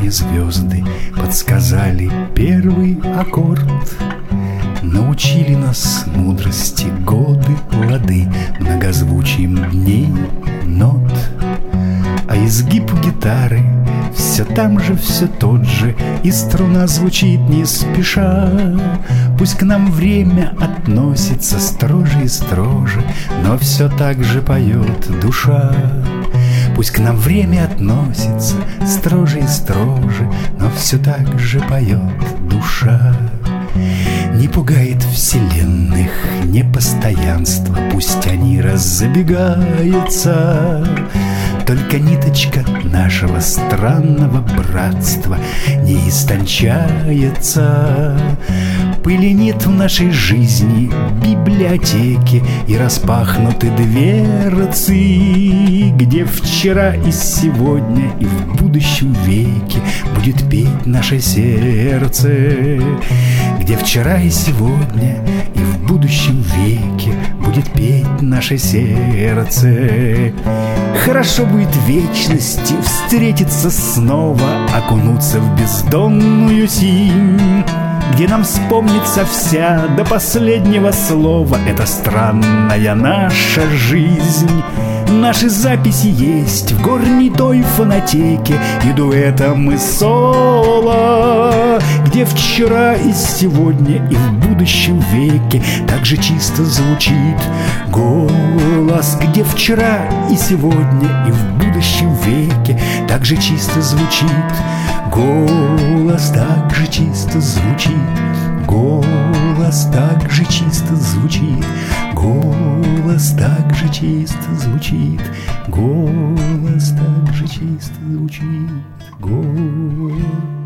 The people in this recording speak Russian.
небесные звезды подсказали первый аккорд. Научили нас мудрости годы, плоды многозвучием дней, нот. А изгиб гитары все там же, все тот же, и струна звучит не спеша. Пусть к нам время относится строже и строже, но все так же поет душа. Пусть к нам время относится строже и строже, но все так же поет душа. Не пугает вселенных непостоянство, пусть они раззабегаются. Только ниточка нашего странного братства не истончается. Пыленит в нашей жизни библиотеки и распахнуты дверцы, где вчера и сегодня и в будущем веке будет петь наше сердце. Где вчера и сегодня и в будущем веке будет петь наше сердце. Хорошо будет в вечности встретиться снова, окунуться в бездонную синь, где нам вспомнится вся до последнего слова эта странная наша жизнь. Наши записи есть в горней той фонотеке, и дуэтом и соло, где вчера и сегодня и в будущем веке так же чисто звучит голос. Где вчера и сегодня и в будущем веке так же чисто звучит голос, так же чисто звучит голос, так же чисто звучит голос, так же чисто звучит голос, так же чисто звучит голос.